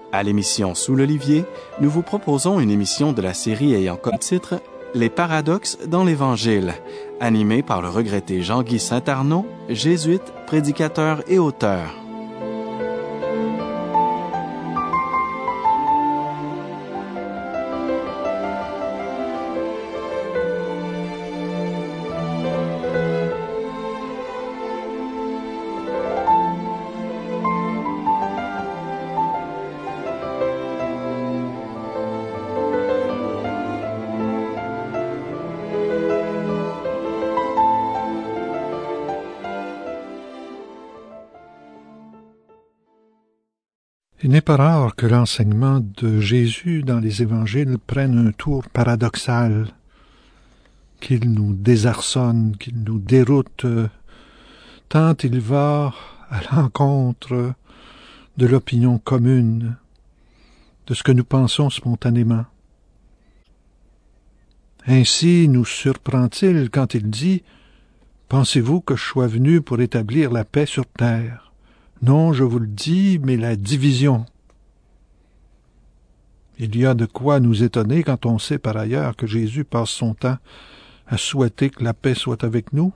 À l'émission Sous l'Olivier, nous vous proposons une émission de la série ayant comme titre « Les paradoxes dans l'Évangile », animée par le regretté Jean-Guy Saint-Arnaud, jésuite, prédicateur et auteur. Il n'est pas rare que l'enseignement de Jésus dans les évangiles prenne un tour paradoxal, qu'il nous désarçonne, qu'il nous déroute, tant il va à l'encontre de l'opinion commune, de ce que nous pensons spontanément. Ainsi nous surprend-il quand il dit « Pensez-vous que je sois venu pour établir la paix sur terre ? Non, je vous le dis, mais la division. » Il y a de quoi nous étonner quand on sait par ailleurs que Jésus passe son temps à souhaiter que la paix soit avec nous.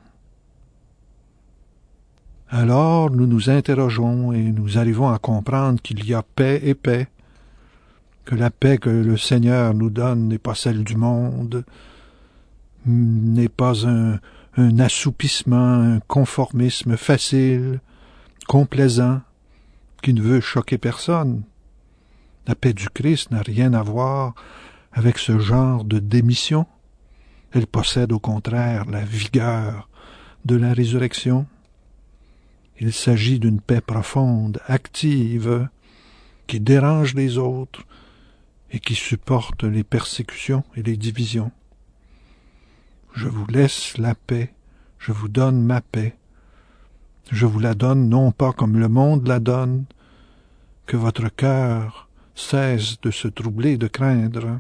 Alors nous nous interrogeons et nous arrivons à comprendre qu'il y a paix et paix, que la paix que le Seigneur nous donne n'est pas celle du monde, n'est pas un assoupissement, un conformisme facile, complaisant, qui ne veut choquer personne. La paix du Christ n'a rien à voir avec ce genre de démission. Elle possède au contraire la vigueur de la résurrection. Il s'agit d'une paix profonde, active, qui dérange les autres et qui supporte les persécutions et les divisions. Je vous laisse la paix, je vous donne ma paix. Je vous la donne non pas comme le monde la donne, que votre cœur cesse de se troubler, de craindre.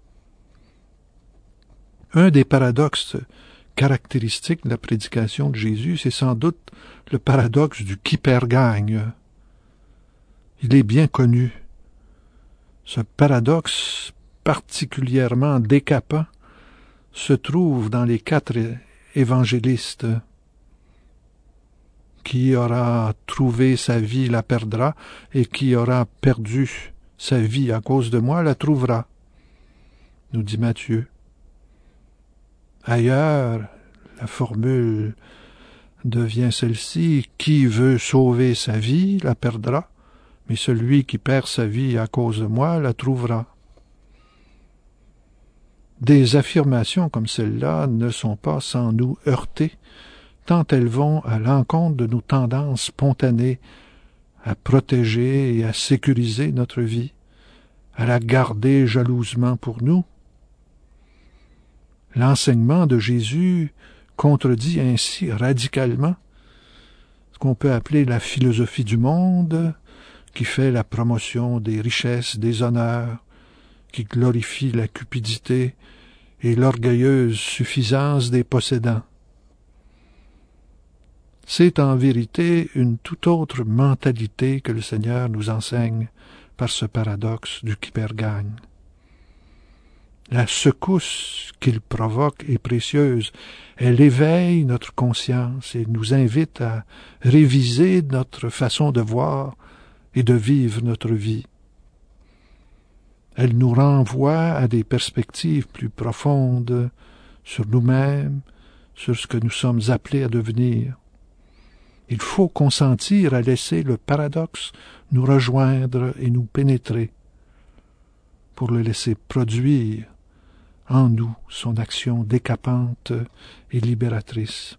Un des paradoxes caractéristiques de la prédication de Jésus, c'est sans doute le paradoxe du qui perd gagne. Il est bien connu. Ce paradoxe particulièrement décapant se trouve dans les 4 évangélistes. Qui aura trouvé sa vie la perdra, et qui aura perdu sa vie à cause de moi la trouvera, nous dit Matthieu. Ailleurs, la formule devient celle-ci, qui veut sauver sa vie la perdra, mais celui qui perd sa vie à cause de moi la trouvera. Des affirmations comme celle-là ne sont pas sans nous heurter, tant elles vont à l'encontre de nos tendances spontanées à protéger et à sécuriser notre vie, à la garder jalousement pour nous. L'enseignement de Jésus contredit ainsi radicalement ce qu'on peut appeler la philosophie du monde, qui fait la promotion des richesses, des honneurs, qui glorifie la cupidité et l'orgueilleuse suffisance des possédants. C'est en vérité une toute autre mentalité que le Seigneur nous enseigne par ce paradoxe du qui perd gagne. La secousse qu'il provoque est précieuse. Elle éveille notre conscience et nous invite à réviser notre façon de voir et de vivre notre vie. Elle nous renvoie à des perspectives plus profondes sur nous-mêmes, sur ce que nous sommes appelés à devenir. Il faut consentir à laisser le paradoxe nous rejoindre et nous pénétrer, pour le laisser produire en nous son action décapante et libératrice.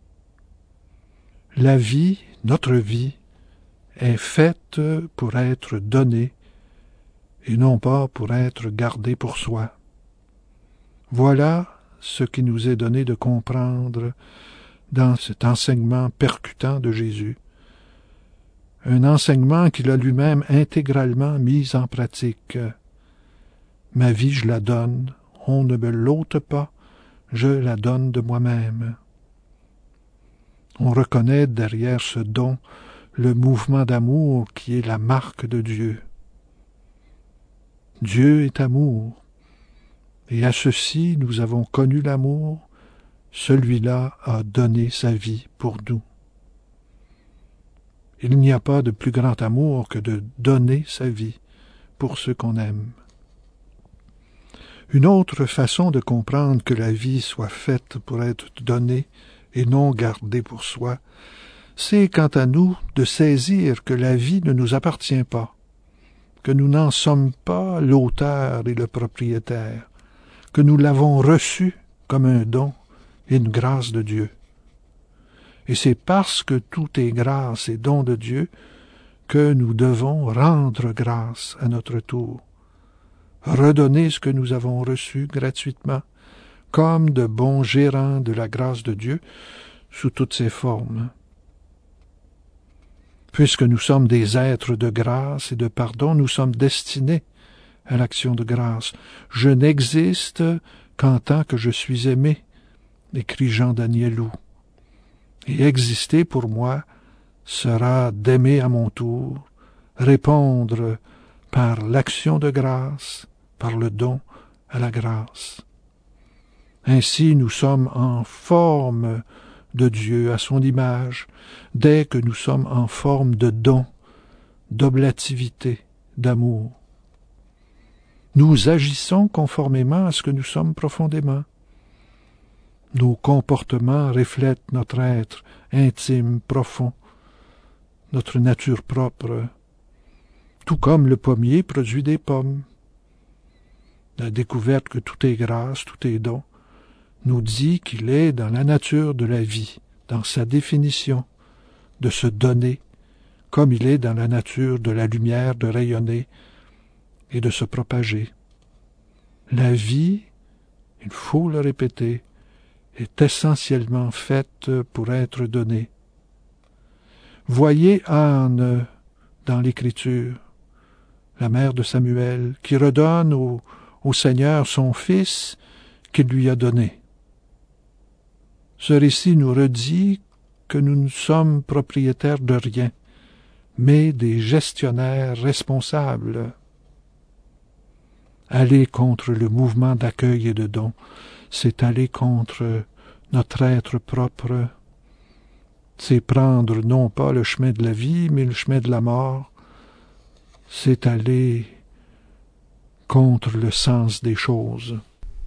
La vie, notre vie, est faite pour être donnée et non pas pour être gardée pour soi. Voilà ce qui nous est donné de comprendre dans cet enseignement percutant de Jésus. Un enseignement qu'il a lui-même intégralement mis en pratique. Ma vie, je la donne, on ne me l'ôte pas, je la donne de moi-même. On reconnaît derrière ce don le mouvement d'amour qui est la marque de Dieu. Dieu est amour, et à ceci nous avons connu l'amour, celui-là a donné sa vie pour nous. Il n'y a pas de plus grand amour que de donner sa vie pour ceux qu'on aime. Une autre façon de comprendre que la vie soit faite pour être donnée et non gardée pour soi, c'est, quant à nous, de saisir que la vie ne nous appartient pas, que nous n'en sommes pas l'auteur et le propriétaire, que nous l'avons reçue comme un don et une grâce de Dieu. Et c'est parce que tout est grâce et don de Dieu que nous devons rendre grâce à notre tour, redonner ce que nous avons reçu gratuitement, comme de bons gérants de la grâce de Dieu sous toutes ses formes. Puisque nous sommes des êtres de grâce et de pardon, nous sommes destinés à l'action de grâce. Je n'existe qu'en tant que je suis aimé, écrit Jean Danielou. Et exister pour moi sera d'aimer à mon tour, répondre par l'action de grâce, par le don à la grâce. Ainsi nous sommes en forme de Dieu à son image, dès que nous sommes en forme de don, d'oblativité, d'amour. Nous agissons conformément à ce que nous sommes profondément. Nos comportements reflètent notre être intime, profond, notre nature propre, tout comme le pommier produit des pommes. La découverte que tout est grâce, tout est don, nous dit qu'il est dans la nature de la vie, dans sa définition, de se donner, comme il est dans la nature de la lumière de rayonner et de se propager. La vie, il faut le répéter, est essentiellement faite pour être donnée. Voyez Anne dans l'Écriture, la mère de Samuel, qui redonne au Seigneur son fils qu'il lui a donné. Ce récit nous redit que nous ne sommes propriétaires de rien, mais des gestionnaires responsables. Aller contre le mouvement d'accueil et de don, c'est aller contre notre être propre, c'est prendre non pas le chemin de la vie, mais le chemin de la mort, c'est aller contre le sens des choses.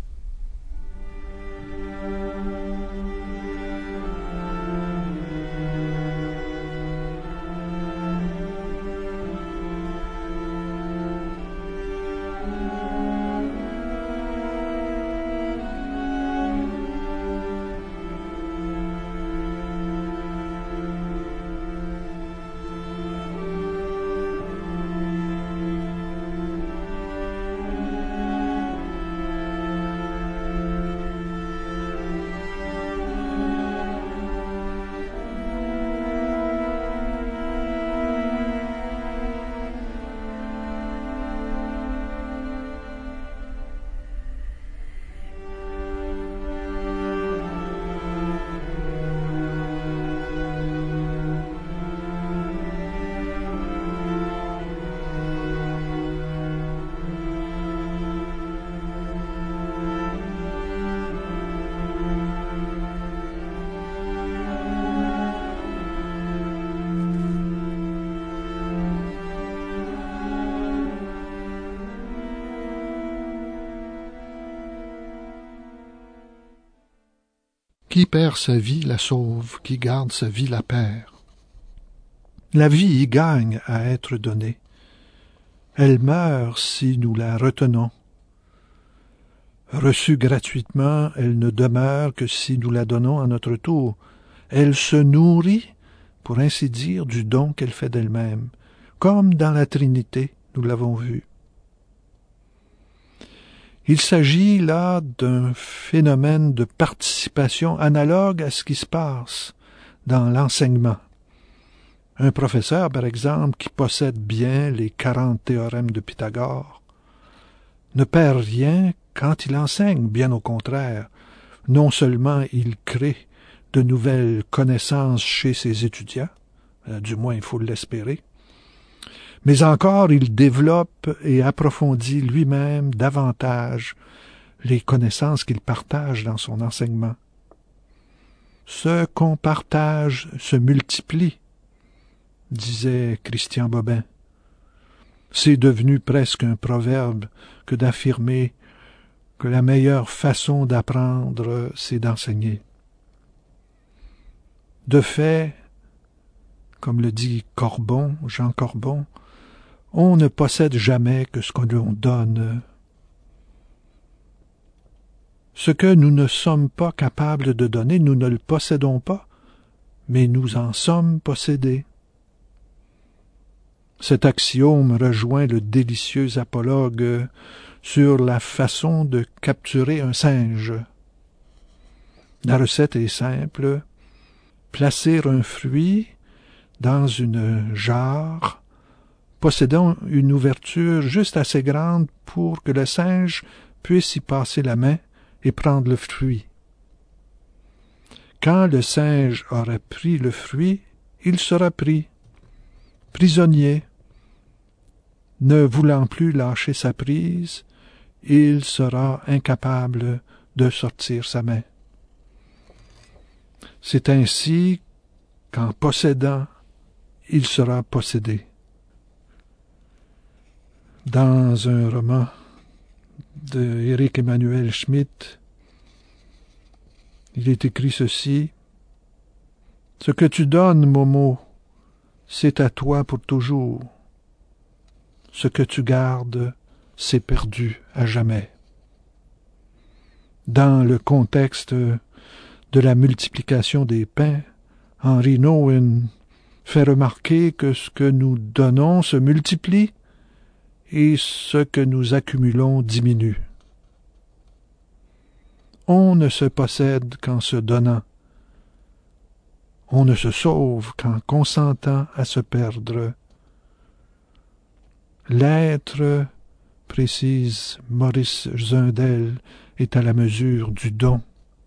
Qui perd sa vie la sauve, qui garde sa vie la perd. La vie y gagne à être donnée. Elle meurt si nous la retenons. Reçue gratuitement, elle ne demeure que si nous la donnons à notre tour. Elle se nourrit, pour ainsi dire, du don qu'elle fait d'elle-même, comme dans la Trinité, nous l'avons vu. Il s'agit là d'un phénomène de participation analogue à ce qui se passe dans l'enseignement. Un professeur, par exemple, qui possède bien les 40 théorèmes de Pythagore, ne perd rien quand il enseigne, bien au contraire. Non seulement il crée de nouvelles connaissances chez ses étudiants, du moins il faut l'espérer, mais encore il développe et approfondit lui-même davantage les connaissances qu'il partage dans son enseignement. Ce qu'on partage se multiplie, disait Christian Bobin. C'est devenu presque un proverbe que d'affirmer que la meilleure façon d'apprendre, c'est d'enseigner. De fait, comme le dit Corbon, Jean Corbon, on ne possède jamais que ce que l'on donne. Ce que nous ne sommes pas capables de donner, nous ne le possédons pas, mais nous en sommes possédés. Cet axiome rejoint le délicieux apologue sur la façon de capturer un singe. La recette est simple. Placer un fruit dans une jarre possédant une ouverture juste assez grande pour que le singe puisse y passer la main et prendre le fruit. Quand le singe aura pris le fruit, il sera pris, prisonnier. Ne voulant plus lâcher sa prise, il sera incapable de sortir sa main. C'est ainsi qu'en possédant, il sera possédé. Dans un roman de Éric Emmanuel Schmitt, il est écrit ceci: « Ce que tu donnes, Momo, c'est à toi pour toujours. Ce que tu gardes, c'est perdu à jamais. » Dans le contexte de la multiplication des pains, Henri Nouwen fait remarquer que ce que nous donnons se multiplie et ce que nous accumulons diminue. On ne se possède qu'en se donnant. On ne se sauve qu'en consentant à se perdre. L'être, précise Maurice Zundel, est à la mesure du don.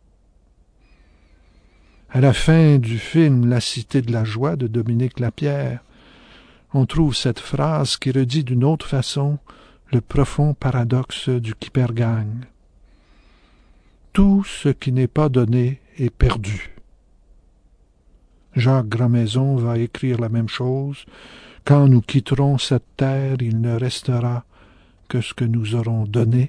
À la fin du film La Cité de la Joie de Dominique Lapierre, on trouve cette phrase qui redit d'une autre façon le profond paradoxe du Kippergang. Tout ce qui n'est pas donné est perdu. Jacques Grandmaison va écrire la même chose. Quand nous quitterons cette terre, il ne restera que ce que nous aurons donné.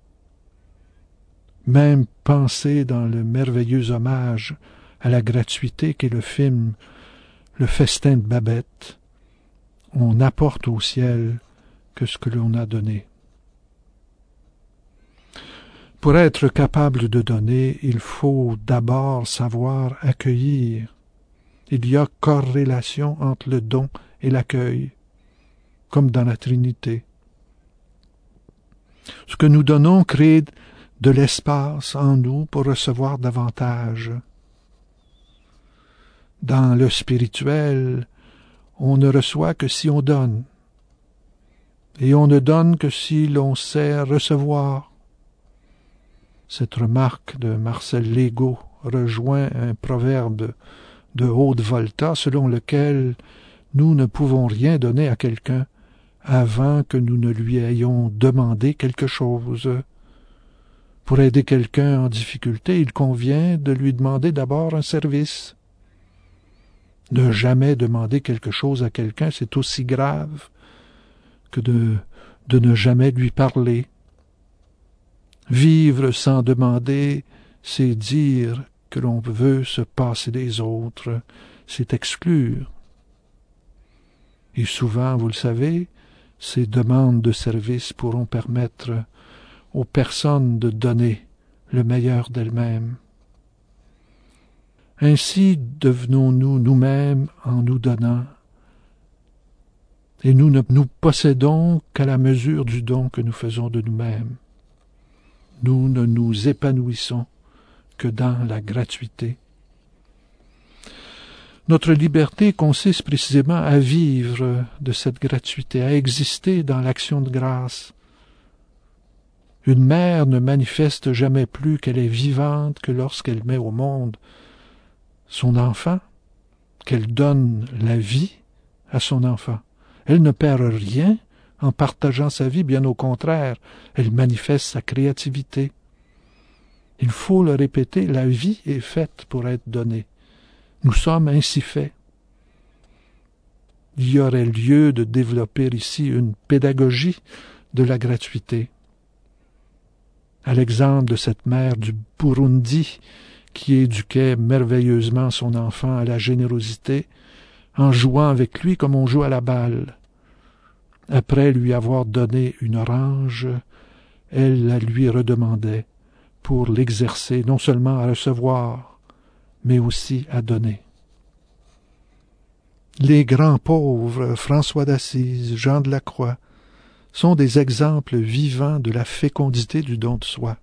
Même pensé dans le merveilleux hommage à la gratuité qu'est le film Le Festin de Babette, on n'apporte au ciel que ce que l'on a donné. Pour être capable de donner, il faut d'abord savoir accueillir. Il y a corrélation entre le don et l'accueil, comme dans la Trinité. Ce que nous donnons crée de l'espace en nous pour recevoir davantage. Dans le spirituel, on ne reçoit que si on donne, et on ne donne que si l'on sait recevoir. Cette remarque de Marcel Legault rejoint un proverbe de Haute-Volta selon lequel nous ne pouvons rien donner à quelqu'un avant que nous ne lui ayons demandé quelque chose. Pour aider quelqu'un en difficulté, il convient de lui demander d'abord un service. Ne jamais demander quelque chose à quelqu'un, c'est aussi grave que de ne jamais lui parler. Vivre sans demander, c'est dire que l'on veut se passer des autres, c'est exclure. Et souvent, vous le savez, ces demandes de service pourront permettre aux personnes de donner le meilleur d'elles-mêmes. Ainsi devenons-nous nous-mêmes en nous donnant, et nous ne nous possédons qu'à la mesure du don que nous faisons de nous-mêmes. Nous ne nous épanouissons que dans la gratuité. Notre liberté consiste précisément à vivre de cette gratuité, à exister dans l'action de grâce. Une mère ne manifeste jamais plus qu'elle est vivante que lorsqu'elle met au monde son enfant, qu'elle donne la vie à son enfant. Elle ne perd rien en partageant sa vie, bien au contraire, elle manifeste sa créativité. Il faut le répéter, la vie est faite pour être donnée. Nous sommes ainsi faits. Il y aurait lieu de développer ici une pédagogie de la gratuité. À l'exemple de cette mère du Burundi qui éduquait merveilleusement son enfant à la générosité en jouant avec lui comme on joue à la balle. Après lui avoir donné une orange, elle la lui redemandait pour l'exercer non seulement à recevoir, mais aussi à donner. Les grands pauvres, François d'Assise, Jean de la Croix, sont des exemples vivants de la fécondité du don de soi.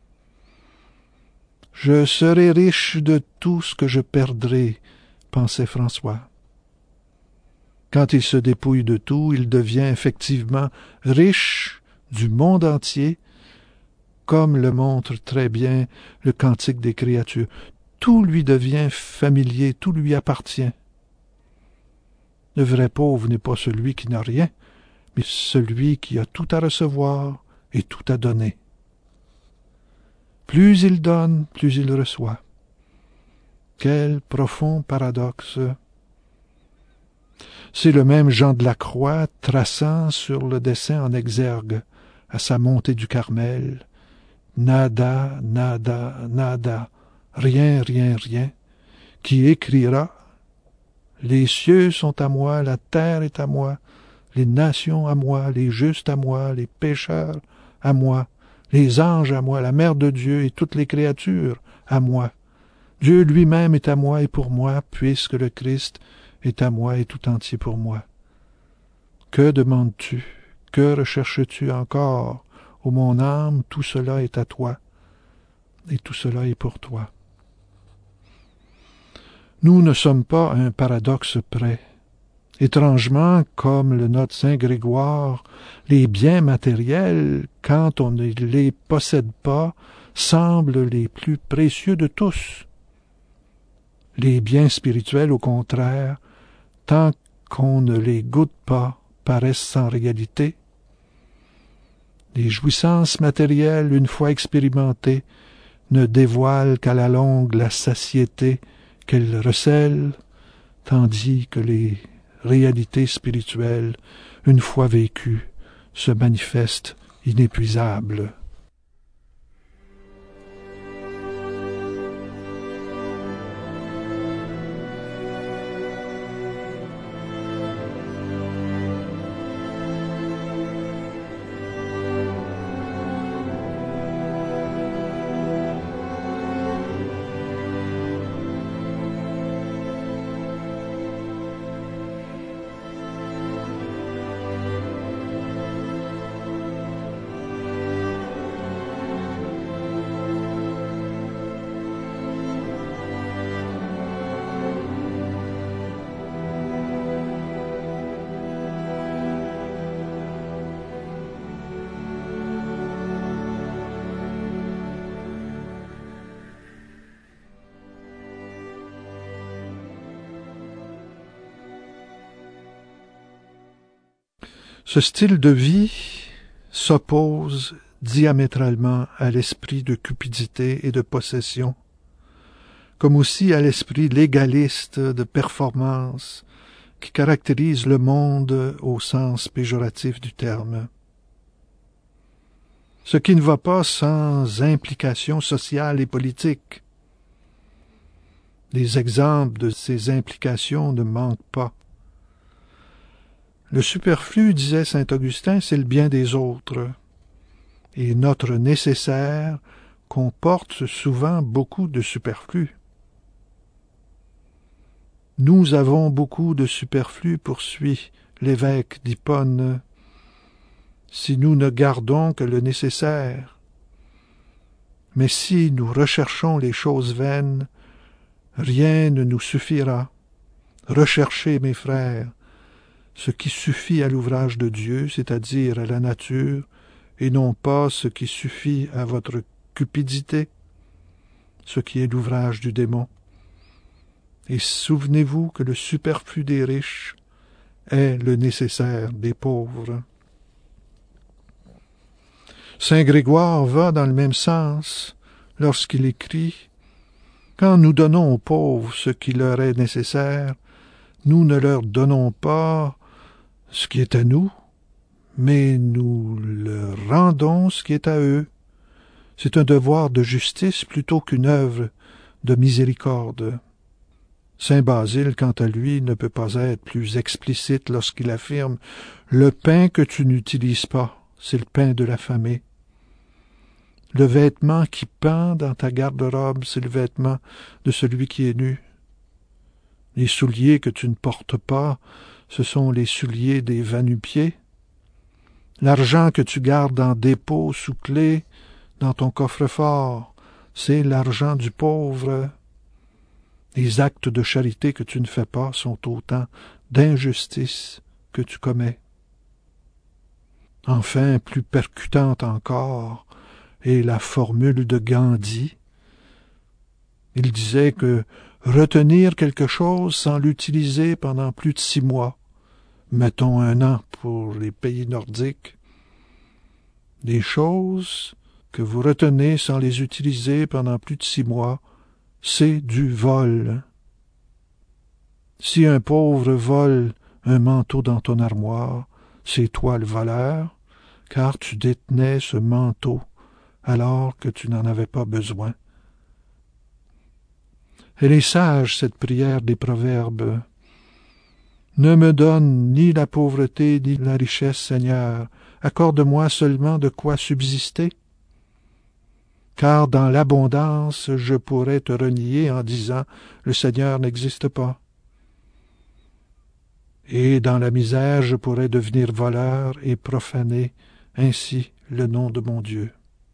« Je serai riche de tout ce que je perdrai », pensait François. Quand il se dépouille de tout, il devient effectivement riche du monde entier, comme le montre très bien le Cantique des créatures. Tout lui devient familier, tout lui appartient. Le vrai pauvre n'est pas celui qui n'a rien, mais celui qui a tout à recevoir et tout à donner. Plus il donne, plus il reçoit. Quel profond paradoxe! C'est le même Jean de la Croix traçant sur le dessin en exergue, à sa montée du Carmel, nada, nada, nada, rien, rien, rien, qui écrira « Les cieux sont à moi, la terre est à moi, les nations à moi, les justes à moi, les pécheurs à moi, les anges à moi, la mère de Dieu et toutes les créatures à moi. Dieu lui-même est à moi et pour moi, puisque le Christ est à moi et tout entier pour moi. Que demandes-tu? Que recherches-tu encore? Ô mon âme, tout cela est à toi, et tout cela est pour toi. » Nous ne sommes pas à un paradoxe près. Étrangement, comme le note saint Grégoire, les biens matériels, quand on ne les possède pas, semblent les plus précieux de tous. Les biens spirituels, au contraire, tant qu'on ne les goûte pas, paraissent sans réalité. Les jouissances matérielles, une fois expérimentées, ne dévoilent qu'à la longue la satiété qu'elles recèlent, tandis que les réalités spirituelles, une fois vécues, se manifestent inépuisables. Ce style de vie s'oppose diamétralement à l'esprit de cupidité et de possession, comme aussi à l'esprit légaliste de performance qui caractérise le monde au sens péjoratif du terme. Ce qui ne va pas sans implications sociales et politiques. Les exemples de ces implications ne manquent pas. Le superflu, disait saint Augustin, c'est le bien des autres, et notre nécessaire comporte souvent beaucoup de superflu. Nous avons beaucoup de superflu, poursuit l'évêque d'Hippone, si nous ne gardons que le nécessaire. Mais si nous recherchons les choses vaines, rien ne nous suffira. Recherchez, mes frères, ce qui suffit à l'ouvrage de Dieu, c'est-à-dire à la nature, et non pas ce qui suffit à votre cupidité, ce qui est l'ouvrage du démon. Et souvenez-vous que le superflu des riches est le nécessaire des pauvres. Saint Grégoire va dans le même sens lorsqu'il écrit « Quand nous donnons aux pauvres ce qui leur est nécessaire, nous ne leur donnons pas ce qui est à nous, mais nous leur rendons ce qui est à eux. C'est un devoir de justice plutôt qu'une œuvre de miséricorde. » Saint Basile, quant à lui, ne peut pas être plus explicite lorsqu'il affirme « Le pain que tu n'utilises pas, c'est le pain de l'affamé. Le vêtement qui pend dans ta garde-robe, c'est le vêtement de celui qui est nu. Les souliers que tu ne portes pas, ce sont les souliers des va-nu-pieds. L'argent que tu gardes en dépôt sous clé dans ton coffre-fort, c'est l'argent du pauvre. Les actes de charité que tu ne fais pas sont autant d'injustices que tu commets. » Enfin, plus percutante encore, est la formule de Gandhi. Il disait que retenir quelque chose sans l'utiliser pendant plus de 6 mois, mettons 1 an pour les pays nordiques, des choses que vous retenez sans les utiliser pendant plus de 6 mois, c'est du vol. Si un pauvre vole un manteau dans ton armoire, c'est toi le voleur, car tu détenais ce manteau alors que tu n'en avais pas besoin. Elle est sage, cette prière des Proverbes. Ne me donne ni la pauvreté ni la richesse, Seigneur. Accorde-moi seulement de quoi subsister. Car dans l'abondance, je pourrais te renier en disant « Le Seigneur n'existe pas ». Et dans la misère, je pourrais devenir voleur et profaner ainsi le nom de mon Dieu.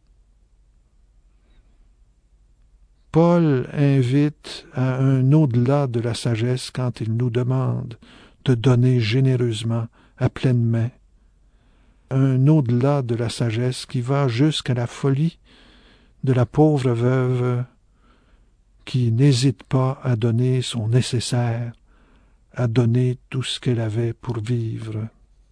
Paul invite à un au-delà de la sagesse quand il nous demande de donner généreusement, à pleine main. Un au-delà de la sagesse qui va jusqu'à la folie de la pauvre veuve qui n'hésite pas à donner son nécessaire, à donner tout ce qu'elle avait pour vivre.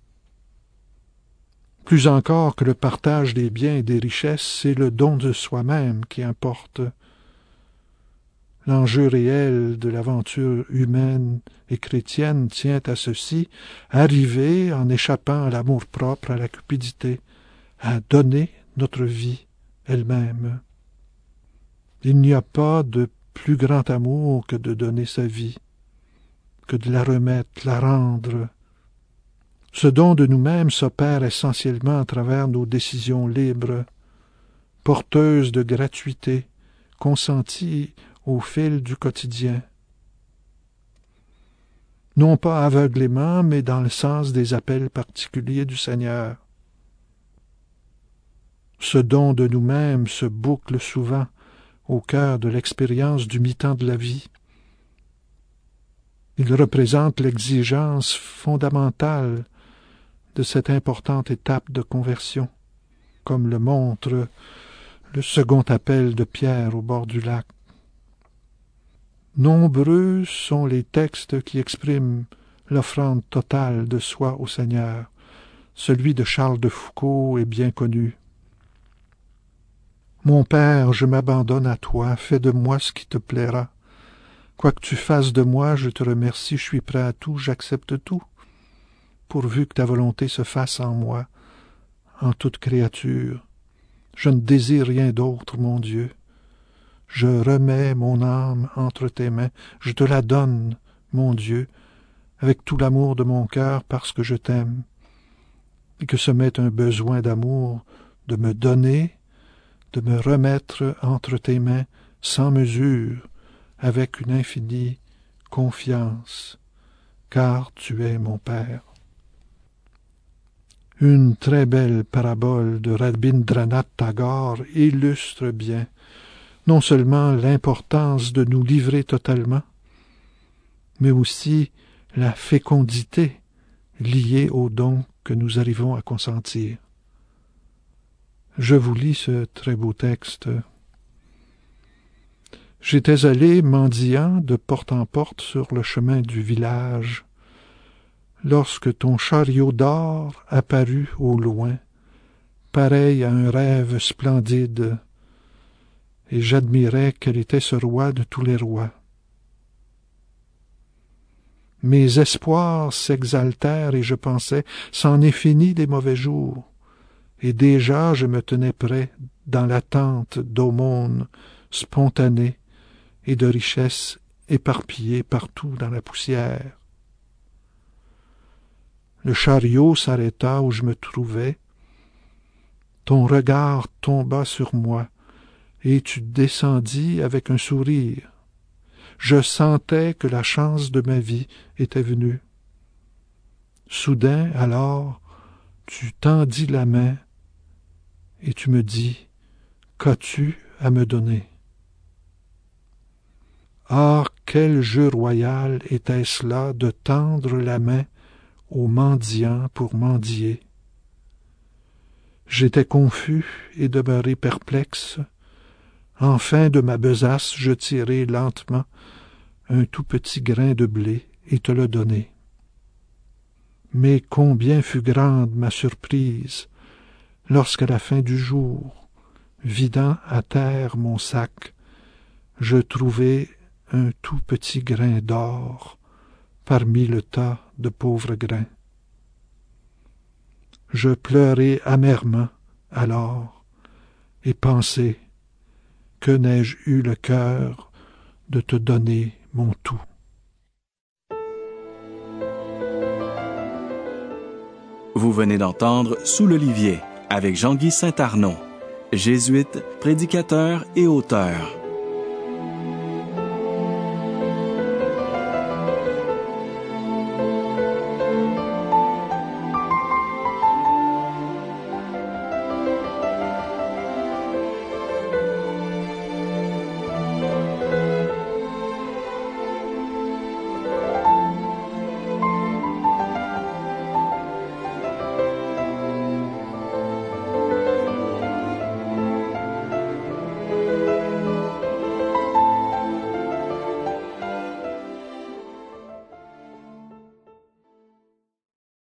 Plus encore que le partage des biens et des richesses, c'est le don de soi-même qui importe. L'enjeu réel de l'aventure humaine et chrétienne tient à ceci, arriver, en échappant à l'amour-propre, à la cupidité, à donner notre vie elle-même. Il n'y a pas de plus grand amour que de donner sa vie, que de la remettre, la rendre. Ce don de nous-mêmes s'opère essentiellement à travers nos décisions libres, porteuses de gratuité, consenties au fil du quotidien. Non pas aveuglément, mais dans le sens des appels particuliers du Seigneur. Ce don de nous-mêmes se boucle souvent au cœur de l'expérience du mi-temps de la vie. Il représente l'exigence fondamentale de cette importante étape de conversion, comme le montre le second appel de Pierre au bord du lac. Nombreux sont les textes qui expriment l'offrande totale de soi au Seigneur. Celui de Charles de Foucauld est bien connu. « Mon Père, je m'abandonne à toi, fais de moi ce qui te plaira. Quoi que tu fasses de moi, je te remercie, je suis prêt à tout, j'accepte tout, pourvu que ta volonté se fasse en moi, en toute créature. Je ne désire rien d'autre, mon Dieu. Je remets mon âme entre tes mains, je te la donne, mon Dieu, avec tout l'amour de mon cœur parce que je t'aime, et que ce m'est un besoin d'amour de me donner, de me remettre entre tes mains sans mesure, avec une infinie confiance, car tu es mon Père. » Une très belle parabole de Rabindranath Tagore illustre bien non seulement l'importance de nous livrer totalement, mais aussi la fécondité liée aux dons que nous arrivons à consentir. Je vous lis ce très beau texte. « J'étais allé, mendiant, de porte en porte sur le chemin du village. lorsque ton chariot d'or apparut au loin, pareil à un rêve splendide, et j'admirais quel était ce roi de tous les rois. Mes espoirs s'exaltèrent et je pensais, c'en est fini des mauvais jours, et déjà je me tenais prêt dans l'attente d'aumônes spontanées et de richesses éparpillées partout dans la poussière. Le chariot s'arrêta où je me trouvais, ton regard tomba sur moi, et tu descendis avec un sourire. Je sentais que la chance de ma vie était venue. Soudain, alors, tu tendis la main et tu me dis, qu'as-tu à me donner? Ah, quel jeu royal était-ce là de tendre la main au mendiant pour mendier. J'étais confus et demeuré perplexe. Enfin, de ma besace, je tirai lentement un tout petit grain de blé et te le donnai. Mais combien fut grande ma surprise lorsqu'à la fin du jour, vidant à terre mon sac, je trouvai un tout petit grain d'or parmi le tas de pauvres grains. Je pleurai amèrement alors et pensai, que n'ai-je eu le cœur de te donner mon tout. Vous venez d'entendre Sous l'olivier avec Jean-Guy Saint-Arnaud, jésuite, prédicateur et auteur.